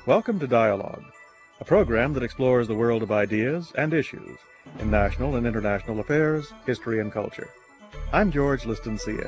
Welcome to Dialogue, a program that explores the world of ideas and issues in national and international affairs, history, and culture. I'm George Liston, CA.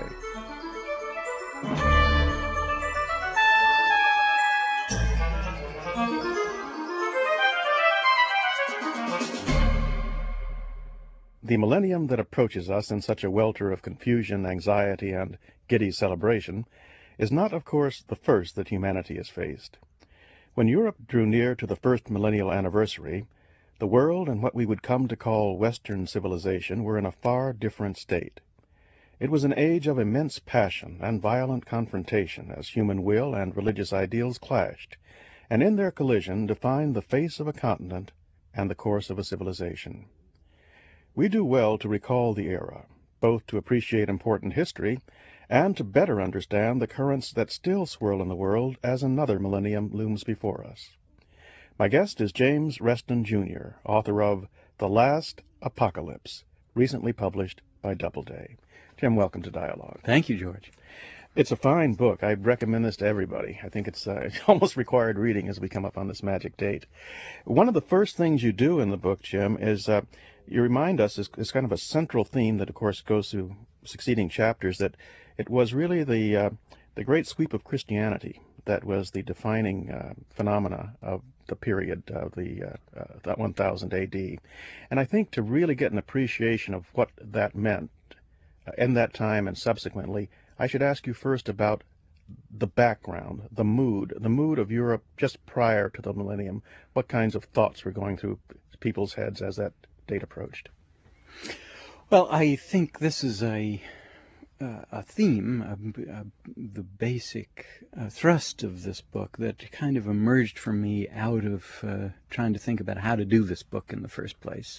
The millennium that approaches us in such a welter of confusion, anxiety, and giddy celebration is not, of course, the first that humanity has faced. When Europe drew near to the first millennial anniversary, the world and what we would come to call Western civilization were in a far different state. It was an age of immense passion and violent confrontation as human will and religious ideals clashed, and in their collision defined the face of a continent and the course of a civilization. We do well to recall the era, both to appreciate important history and to better understand the currents that still swirl in the world as another millennium looms before us. My guest is James Reston, Jr., author of The Last Apocalypse, recently published by Doubleday. Jim, welcome to Dialogue. Thank you, George. It's a fine book. I recommend this to everybody. I think it's almost required reading as we come up on this magic date. One of the first things you do in the book, Jim, is you remind us, is kind of a central theme that, of course, goes through succeeding chapters, that it was really the great sweep of Christianity that was the defining phenomena of the period of that 1000 A.D. And I think to really get an appreciation of what that meant in that time and subsequently, I should ask you first about the background, the mood of Europe just prior to the millennium. What kinds of thoughts were going through people's heads as that date approached? Well, I think this is a theme, the basic thrust of this book that kind of emerged for me out of trying to think about how to do this book in the first place.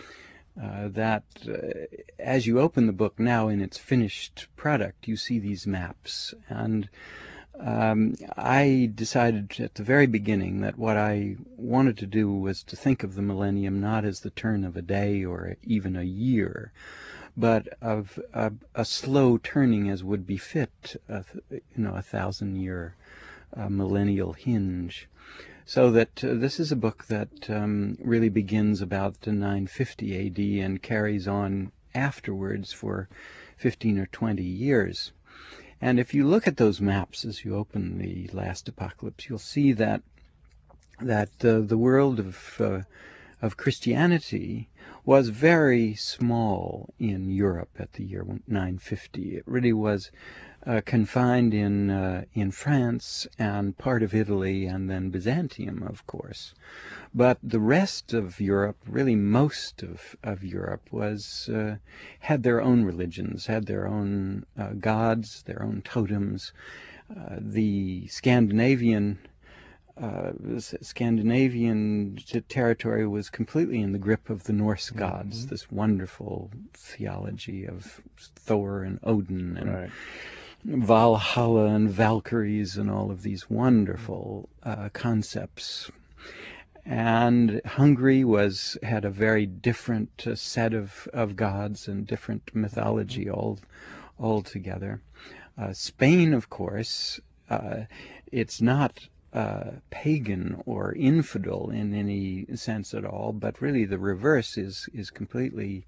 As you open the book now in its finished product, you see these maps. And I decided at the very beginning that what I wanted to do was to think of the millennium not as the turn of a day or even a year, but of a slow turning as would befit a 1,000-year millennial hinge. So that this is a book that really begins about 950 A.D. and carries on afterwards for 15 or 20 years. And if you look at those maps as you open The Last Apocalypse, you'll see that the world of Christianity was very small in Europe at the year 950. It really was confined in France and part of Italy and then Byzantium, of course. But the rest of Europe, really most of Europe, had their own religions, had their own gods, their own totems. The Scandinavian territory was completely in the grip of the Norse gods, this wonderful theology of Thor and Odin and Valhalla and Valkyries and all of these wonderful concepts. And Hungary had a very different set of gods and different mythology all together. Spain, of course, it's not pagan or infidel in any sense at all, but really the reverse is completely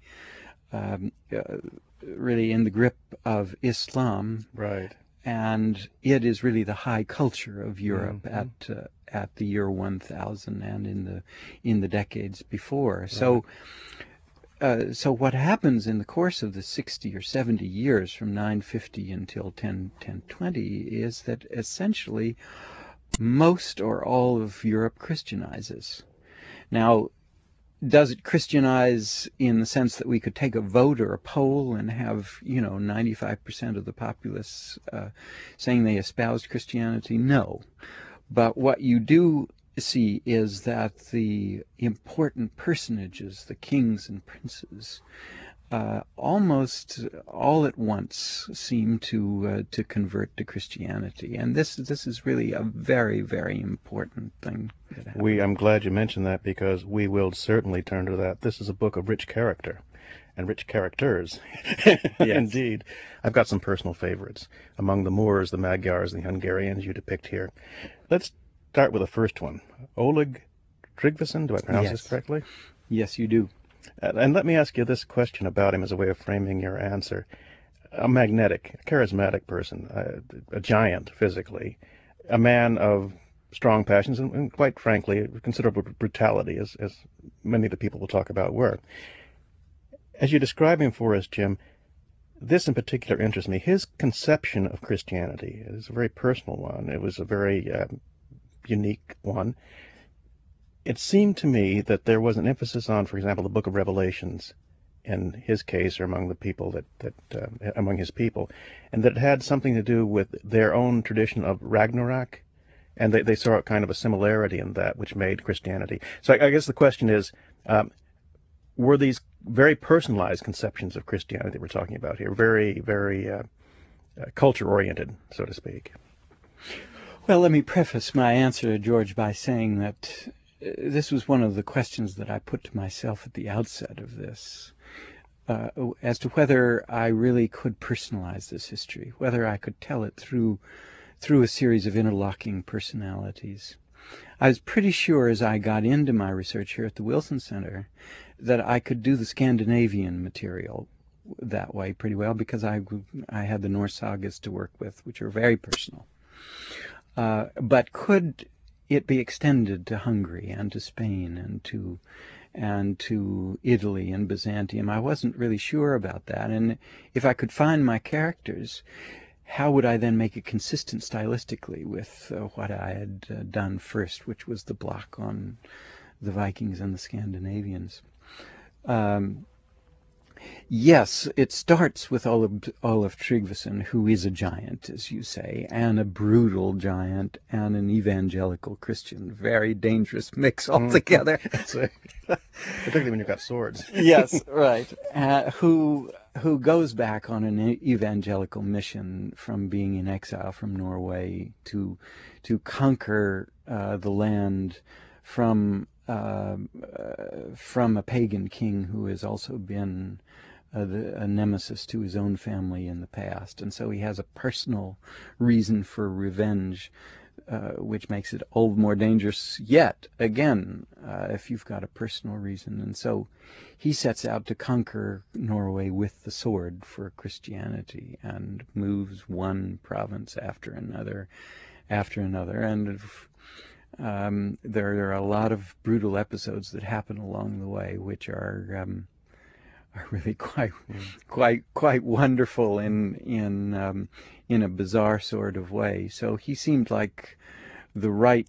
really in the grip of Islam, right? And it is really the high culture of Europe at the year 1000 and in the decades before. Right. So what happens in the course of the 60 or 70 years from 950 until 1020 is that essentially most or all of Europe Christianizes. Now, does it Christianize in the sense that we could take a vote or a poll and have, 95% of the populace saying they espoused Christianity? No. But what you do see is that the important personages, the kings and princes, almost all at once seem to convert to Christianity, and this is really a very, very important thing. I'm glad you mentioned that, because we will certainly turn to that. This is a book of rich character and rich characters. Yes. Indeed. I've got some personal favorites among the Moors, the Magyars, and the Hungarians you depict here. Let's start with the first one. Oleg Tryggvason, do I pronounce this Yes. correctly? Yes, you do. And let me ask you this question about him as a way of framing your answer. A magnetic, charismatic person, a giant physically, a man of strong passions and quite frankly, considerable brutality, as many of the people we'll talk about were. As you describe him for us, Jim, this in particular interests me. His conception of Christianity is a very personal one. It was a very unique one. It seemed to me that there was an emphasis on, for example, the Book of Revelations in his case, or among the people among his people, and that it had something to do with their own tradition of Ragnarok, and they saw kind of a similarity in that, which made Christianity. So I guess the question is, were these very personalized conceptions of Christianity that we're talking about here, very, very culture-oriented, so to speak? Well, let me preface my answer to George by saying that this was one of the questions that I put to myself at the outset of this, as to whether I really could personalize this history, whether I could tell it through a series of interlocking personalities. I was pretty sure as I got into my research here at the Wilson Center that I could do the Scandinavian material that way pretty well, because I had the Norse sagas to work with, which are very personal. But could it be extended to Hungary and to Spain and to Italy and Byzantium? I wasn't really sure about that. And if I could find my characters, how would I then make it consistent stylistically with what I had done first, which was the block on the Vikings and the Scandinavians? Yes, it starts with Olaf Tryggvason, who is a giant, as you say, and a brutal giant, and an evangelical Christian. Very dangerous mix altogether. Particularly when you've got swords. Yes, right. Who goes back on an evangelical mission from being in exile from Norway to conquer the land from a pagan king who has also been a nemesis to his own family in the past. And so he has a personal reason for revenge, which makes it all the more dangerous yet, again, if you've got a personal reason. And so he sets out to conquer Norway with the sword for Christianity and moves one province after another. And there are a lot of brutal episodes that happen along the way, which are really quite wonderful in a bizarre sort of way. So he seemed like the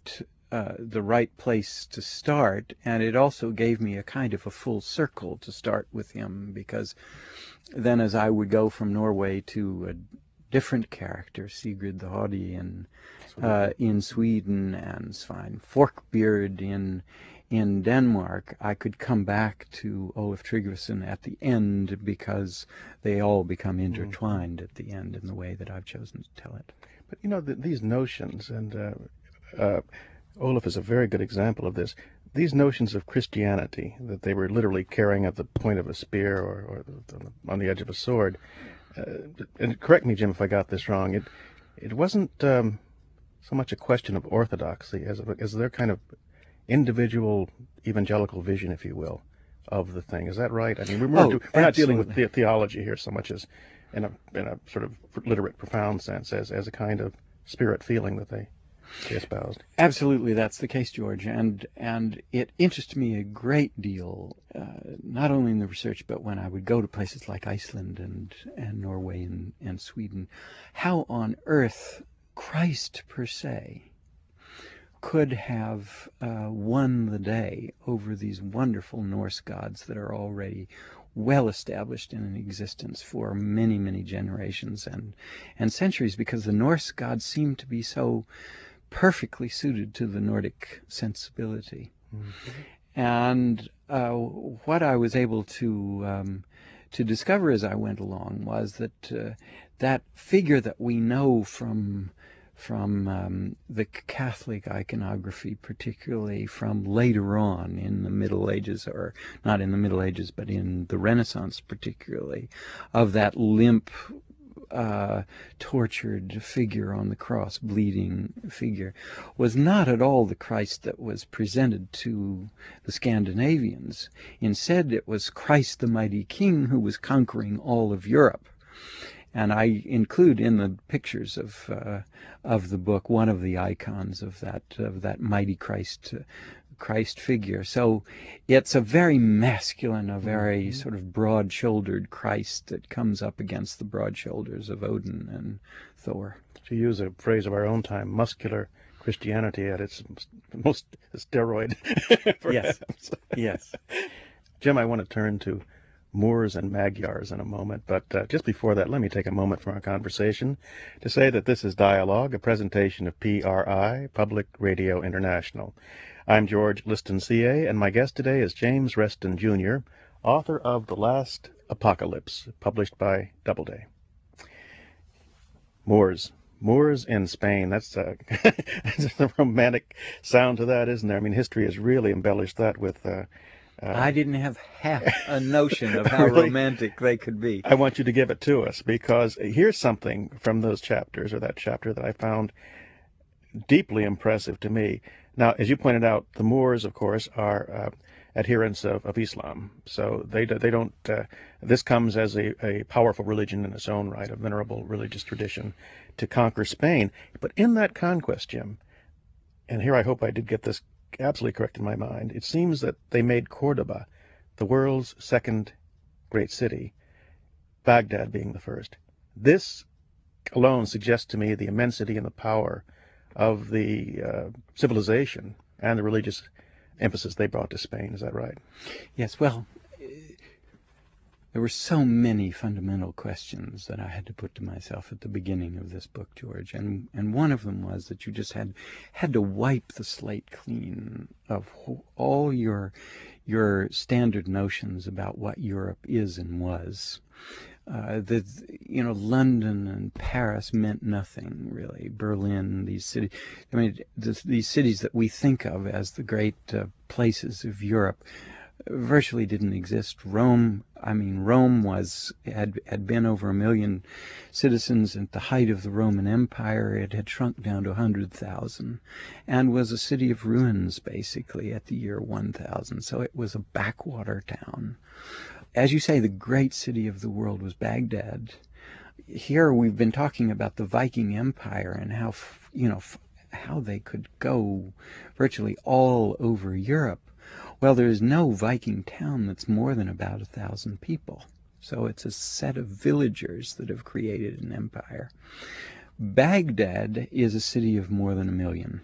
right place to start, and it also gave me a kind of a full circle to start with him, because then as I would go from Norway to a different character, Sigrid the Haughty in Sweden, and Svein Forkbeard in Denmark, I could come back to Olaf Tryggvason at the end, because they all become intertwined at the end in the way that I've chosen to tell it. But these notions, and Olaf is a very good example of this, these notions of Christianity, that they were literally carrying at the point of a spear or on the edge of a sword, and correct me, Jim, if I got this wrong, it wasn't so much a question of orthodoxy as their kind of individual evangelical vision, if you will, of the thing. Is that right? I mean, we're not dealing with theology here so much as in a sort of literate, profound sense, as a kind of spirit feeling that they espoused. Absolutely, that's the case, George, and it interested me a great deal, not only in the research, but when I would go to places like Iceland and Norway and Sweden, how on earth Christ per se could have won the day over these wonderful Norse gods that are already well established in existence for many, many generations and centuries, because the Norse gods seem to be so perfectly suited to the Nordic sensibility. Mm-hmm. And what I was able to discover as I went along was that that figure that we know from the Catholic iconography, particularly from later on in the Middle Ages, or not in the Middle Ages, but in the Renaissance particularly, of that limp, tortured figure on the cross, bleeding figure, was not at all the Christ that was presented to the Scandinavians. Instead, it was Christ the mighty King who was conquering all of Europe. And I include in the pictures of the book one of the icons of that mighty Christ figure. So it's a very masculine, a very sort of broad-shouldered Christ that comes up against the broad shoulders of Odin and Thor. To use a phrase of our own time, muscular Christianity at its most steroid. Yes. Yes. Jim, I want to turn to Moors and Magyars in a moment, but just before that, let me take a moment from our conversation to say that this is Dialogue, a presentation of PRI, Public Radio International. I'm George Liston, CA, and my guest today is James Reston, Jr., author of The Last Apocalypse, published by Doubleday. Moors in Spain. That's a romantic sound to that, isn't there? I mean, history has really embellished that with... I didn't have half a notion of how really? Romantic they could be. I want you to give it to us, because here's something from those chapters, or that chapter, that I found deeply impressive to me. Now, as you pointed out, the Moors, of course, are adherents of Islam. So they don't. This comes as a powerful religion in its own right, a venerable religious tradition, to conquer Spain. But in that conquest, Jim, and here I hope I did get this absolutely correct in my mind, it seems that they made Cordoba the world's second great city, Baghdad being the first. This alone suggests to me the immensity and the power of the civilization and the religious emphasis they brought to Spain. Is that right? Yes, well, there were so many fundamental questions that I had to put to myself at the beginning of this book, George, and one of them was that you just had to wipe the slate clean of all your standard notions about what Europe is and was. London and Paris meant nothing, really. Berlin, these cities, these cities that we think of as the great places of Europe virtually didn't exist. Rome had been over 1 million citizens at the height of the Roman Empire. It had shrunk down to 100,000 and was a city of ruins, basically, at the year 1000. So it was a backwater town. As you say, the great city of the world was Baghdad. Here we've been talking about the Viking Empire and how they could go virtually all over Europe. Well, there is no Viking town that's more than about 1,000 people. So it's a set of villagers that have created an empire. Baghdad is a city of more than 1 million.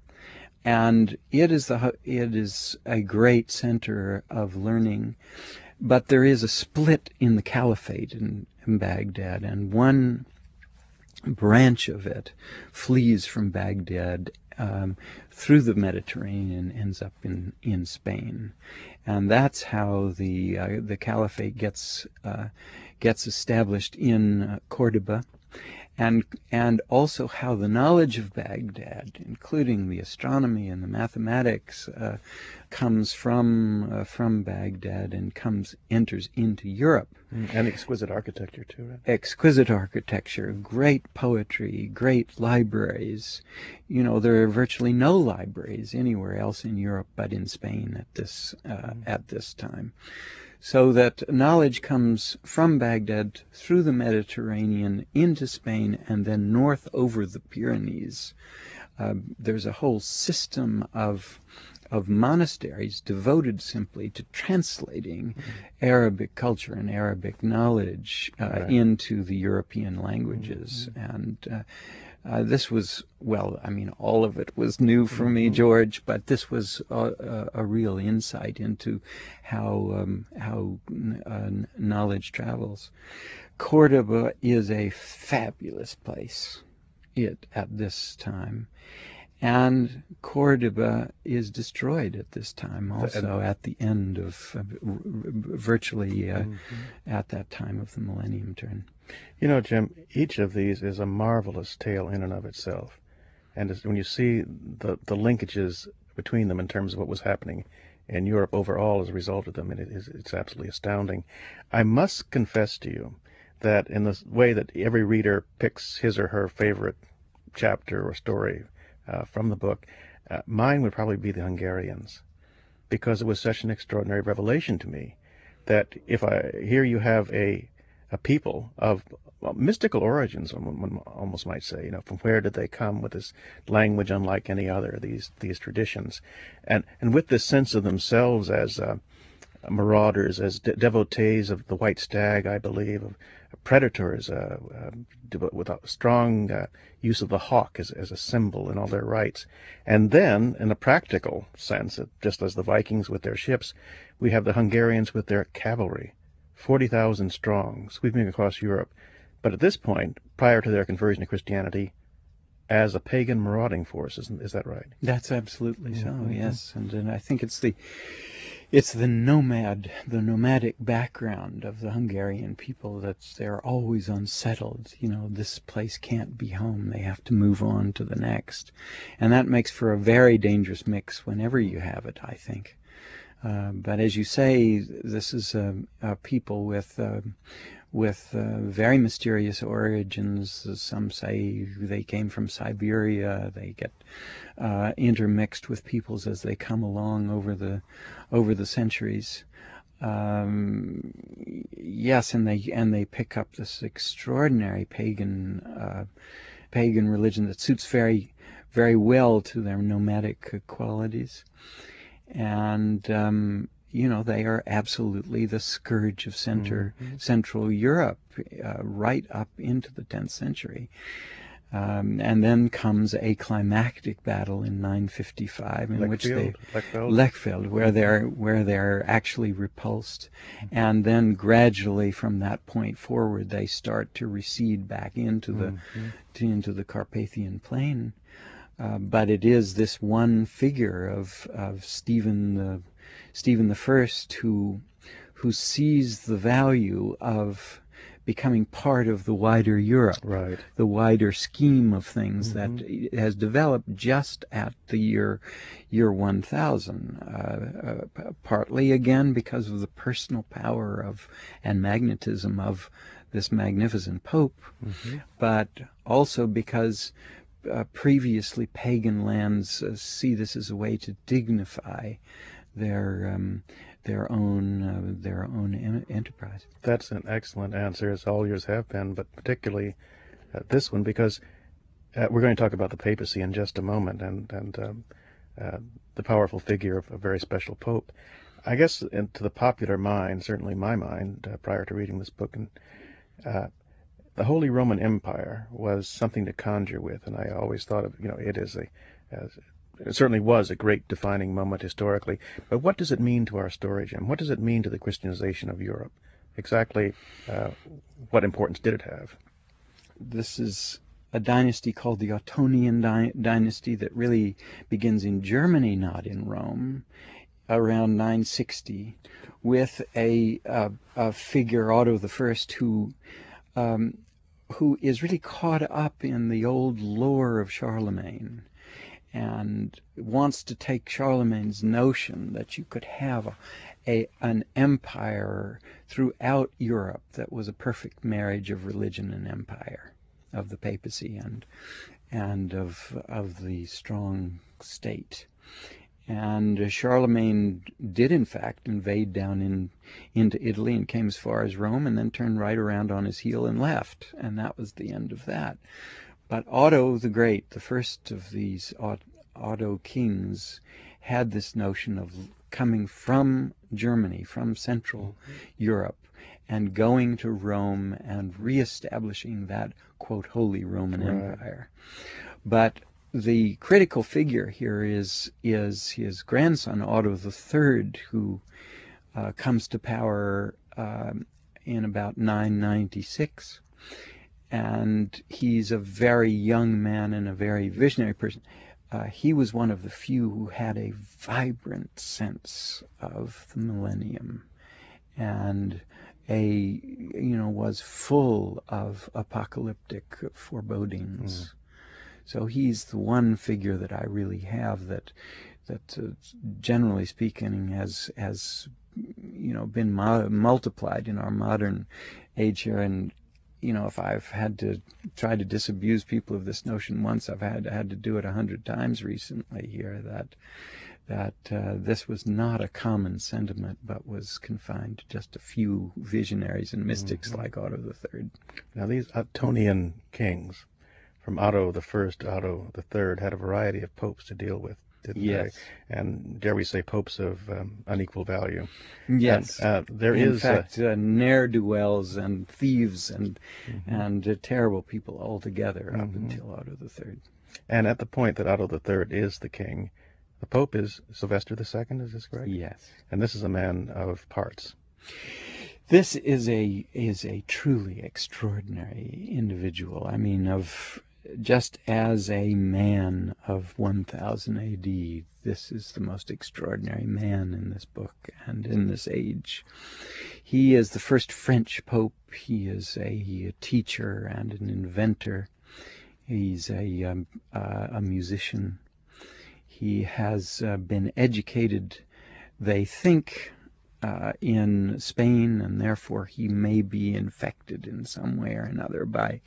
And it is a great center of learning. But there is a split in the caliphate in Baghdad, and one branch of it flees from Baghdad through the Mediterranean, ends up in Spain, and that's how the caliphate gets established in Cordoba, and also how the knowledge of Baghdad, including the astronomy and the mathematics, comes from Baghdad and enters into Europe. And exquisite architecture too, right? Exquisite architecture, great poetry, great libraries. There are virtually no libraries anywhere else in Europe but in Spain at this time. So that knowledge comes from Baghdad through the Mediterranean into Spain and then north over the Pyrenees. There's a whole system of monasteries devoted simply to translating Arabic culture and Arabic knowledge into the European languages. And this was, all of it was new for me, George, but this was a real insight into how knowledge travels. Cordoba is a fabulous place at this time. And Cordoba is destroyed at this time also, at the end of virtually at that time of the millennium turn. Jim, each of these is a marvelous tale in and of itself. And when you see the linkages between them in terms of what was happening in Europe overall as a result of them, it's absolutely astounding. I must confess to you that in the way that every reader picks his or her favorite chapter or story from the book, mine would probably be the Hungarians, because it was such an extraordinary revelation to me that here you have a people of mystical origins, one almost might say, from where did they come with this language unlike any other, these traditions, and with this sense of themselves as marauders, as devotees of the white stag, I believe, of predators, with a strong use of the hawk as a symbol in all their rites. And then, in a practical sense, just as the Vikings with their ships, we have the Hungarians with their cavalry, 40,000 strong, sweeping across Europe. But at this point, prior to their conversion to Christianity, as a pagan marauding force, is that right? That's absolutely so, Mm-hmm. yes. And I think it's the nomadic background of the Hungarian people they're always unsettled. This place can't be home. They have to move on to the next. And that makes for a very dangerous mix whenever you have it, I think. But as you say, this is a people with very mysterious origins. Some say they came from Siberia. They get intermixed with peoples as they come along over the centuries. Yes, and they pick up this extraordinary pagan religion that suits very, very well to their nomadic qualities. And they are absolutely the scourge of Central Europe, right up into the 10th century. And then comes a climactic battle in 955, in which Lechfeld, where they're actually repulsed, and then gradually from that point forward they start to recede back into the Carpathian Plain. But it is this one figure of Stephen I who sees the value of becoming part of the wider Europe, right, the wider scheme of things that has developed just at the year 1000, partly again because of the personal power and magnetism of this magnificent Pope, but also because previously pagan lands see this as a way to dignify their own enterprise. That's an excellent answer, as all yours have been, but particularly this one, because we're going to talk about the papacy in just a moment, and the powerful figure of a very special Pope. I guess to the popular mind, certainly my mind, prior to reading this book, and the Holy Roman Empire was something to conjure with, and I always thought of, it certainly was a great defining moment historically. But what does it mean to our story, Jim? What does it mean to the Christianization of Europe? Exactly what importance did it have? This is a dynasty called the Ottonian dynasty that really begins in Germany, not in Rome, around 960, with a figure, Otto I, who is really caught up in the old lore of Charlemagne, and wants to take Charlemagne's notion that you could have an empire throughout Europe that was a perfect marriage of religion and empire, of the papacy and of the strong state. And Charlemagne did, in fact, invade down into Italy and came as far as Rome, and then turned right around on his heel and left. And that was the end of that. But Otto the Great, the first of these Otto kings, had this notion of coming from Germany, from Central Europe, and going to Rome and reestablishing that, quote, Holy Roman Empire. But the critical figure here is his grandson, Otto III, who comes to power in about 996. And he's a very young man and a very visionary person. He was one of the few who had a vibrant sense of the millennium, and was full of apocalyptic forebodings. So he's the one figure that I really have that generally speaking has been multiplied in our modern age here, and if I've had to try to disabuse people of this notion once, I've had to do it 100 times recently here, that this was not a common sentiment, but was confined to just a few visionaries and mystics like Otto III. Now, these Ottonian kings, from Otto I to Otto III, had a variety of popes to deal with, didn't Yes. they? And dare we say popes of unequal value. Yes. And, In fact, ne'er-do-wells and thieves and terrible people altogether up until Otto III. And at the point that Otto III is the king, the Pope is Sylvester II, is this correct? Yes. And this is a man of parts. This is a truly extraordinary individual. I mean, just as a man of 1000 AD, this is the most extraordinary man in this book and in this age. He is the first French Pope. He is a teacher and an inventor. He's a musician. He has been educated, they think, in Spain, and therefore he may be infected in some way or another by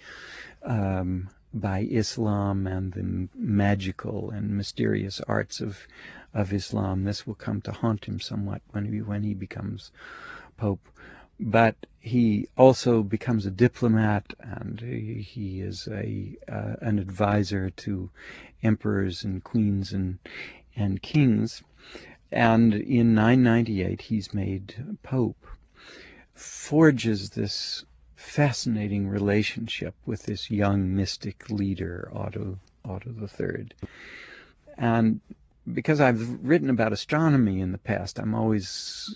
Islam and the magical and mysterious arts of Islam. This will come to haunt him somewhat when he becomes Pope. But he also becomes a diplomat, and he is an advisor to emperors and queens and kings. And in 998 he's made Pope, forges this fascinating relationship with this young mystic leader, Otto III. And because I've written about astronomy in the past, I'm always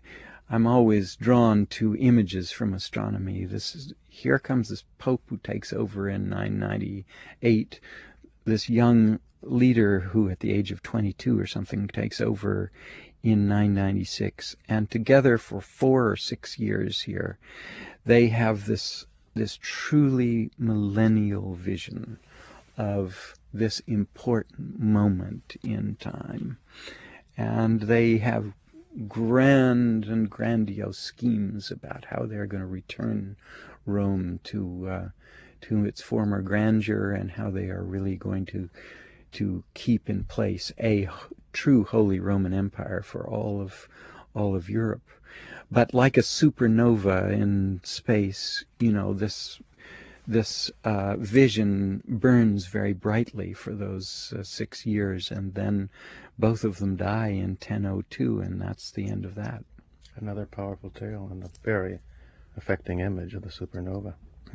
drawn to images from astronomy. Here comes this Pope who takes over in 998, this young leader who at the age of 22 or something takes over in 996, and together for 4 or 6 years here they have this truly millennial vision of this important moment in time, and they have grand and grandiose schemes about how they're going to return Rome to its former grandeur, and how they are really going to keep in place a true Holy Roman Empire for all of Europe. But like a supernova in space, this vision burns very brightly for those 6 years, and then both of them die in 1002, and that's the end of that. Another powerful tale and a very affecting image of the supernova.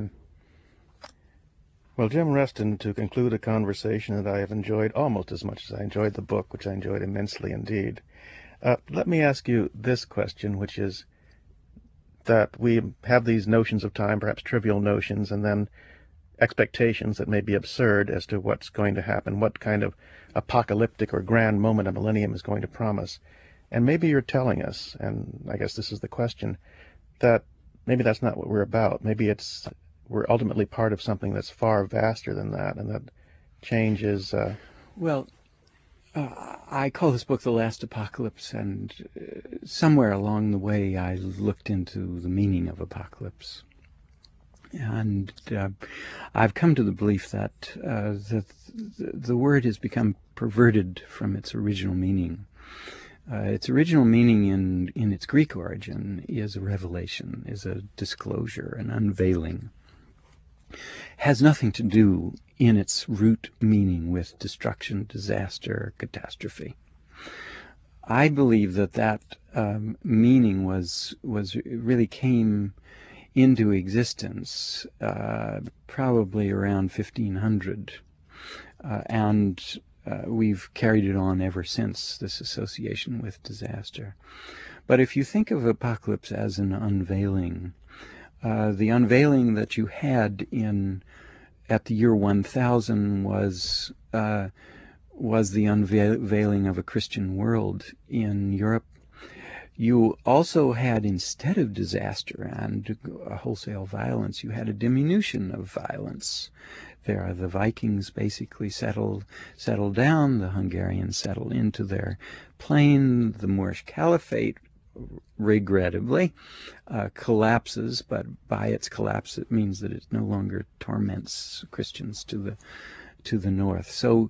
Well, Jim Reston, to conclude a conversation that I have enjoyed almost as much as I enjoyed the book, which I enjoyed immensely indeed, let me ask you this question, which is that we have these notions of time, perhaps trivial notions, and then expectations that may be absurd as to what's going to happen, what kind of apocalyptic or grand moment a millennium is going to promise. And maybe you're telling us, and I guess this is the question, that maybe that's not what we're about. Maybe we're ultimately part of something that's far vaster than that, and that change is... Well, I call this book The Last Apocalypse, and somewhere along the way I looked into the meaning of apocalypse. And I've come to the belief that the word has become perverted from its original meaning. Its original meaning in its Greek origin is a revelation, is a disclosure, an unveiling. Has nothing to do in its root meaning with destruction, disaster, catastrophe. I believe that meaning was really came into existence probably around 1500, and we've carried it on ever since, this association with disaster. But if you think of apocalypse as an unveiling, the unveiling that you had at the year 1000 was the unveiling of a Christian world in Europe. You also had, instead of disaster and wholesale violence, you had a diminution of violence. The Vikings basically settled down, the Hungarians settled into their plain, the Moorish Caliphate regrettably, collapses, but by its collapse it means that it no longer torments Christians to the north. So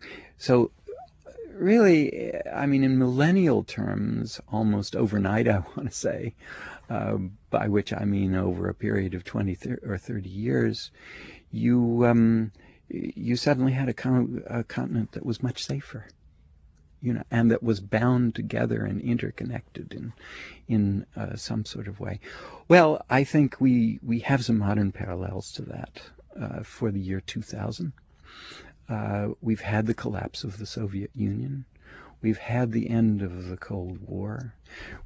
really, I mean, in millennial terms, almost overnight, I want to say, by which I mean over a period of 20 or 30 years, you suddenly had a continent that was much safer, and that was bound together and interconnected in some sort of way. Well, I think we have some modern parallels to that for the year 2000. We've had the collapse of the Soviet Union. We've had the end of the Cold War.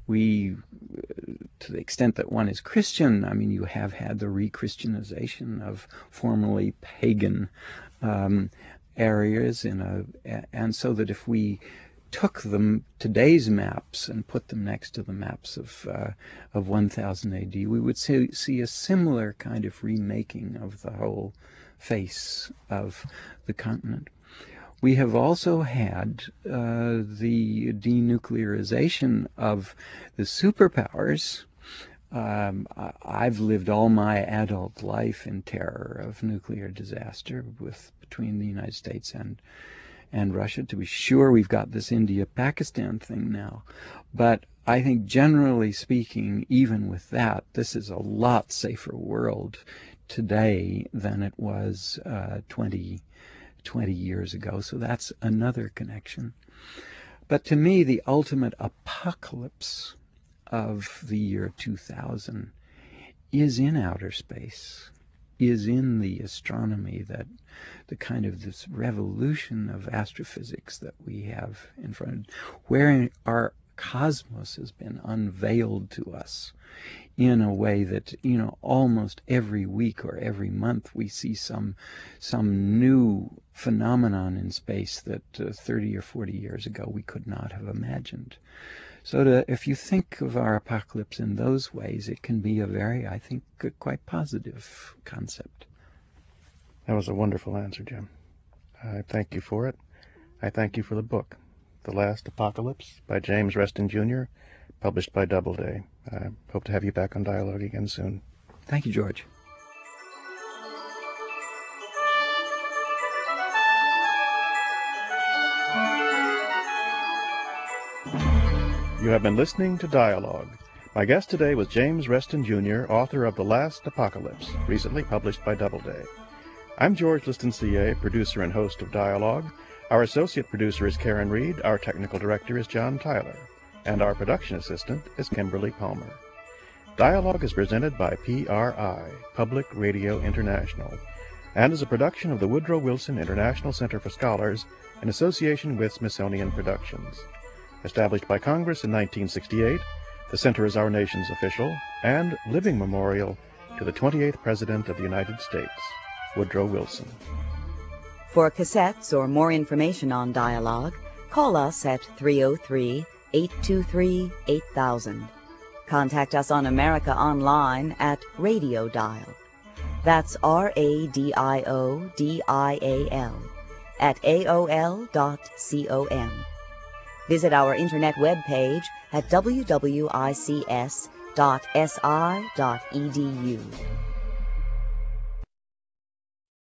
To the extent that one is Christian, I mean, you have had the re-Christianization of formerly pagan areas, and so that if we took today's maps and put them next to the maps of 1000 AD, we would see a similar kind of remaking of the whole face of the continent. We have also had the denuclearization of the superpowers. I've lived all my adult life in terror of nuclear disaster between the United States and Russia. To be sure, we've got this India-Pakistan thing now. But I think generally speaking, even with that, this is a lot safer world today than it was 20 years ago. So that's another connection. But to me, the ultimate apocalypse of the year 2000 is in outer space, is in the astronomy, that the kind of this revolution of astrophysics that we have in front, where our cosmos has been unveiled to us in a way that, almost every week or every month we see some new phenomenon in space that 30 or 40 years ago we could not have imagined. So if you think of our apocalypse in those ways, it can be a very, I think, quite positive concept. That was a wonderful answer, Jim. I thank you for it. I thank you for the book, The Last Apocalypse by James Reston, Jr., published by Doubleday. I hope to have you back on Dialogue again soon. Thank you, George. You have been listening to Dialogue. My guest today was James Reston, Jr., author of The Last Apocalypse, recently published by Doubleday. I'm George Liston, CA, producer and host of Dialogue. Our associate producer is Karen Reed, our technical director is John Tyler, and our production assistant is Kimberly Palmer. Dialogue is presented by PRI, Public Radio International, and is a production of the Woodrow Wilson International Center for Scholars in association with Smithsonian Productions. Established by Congress in 1968, the center is our nation's official and living memorial to the 28th President of the United States, Woodrow Wilson. For cassettes or more information on Dialogue, call us at 303-823-8000. Contact us on America Online at Radio Dial. That's RADIODIAL at AOL.com. Visit our internet webpage at wwics.si.edu.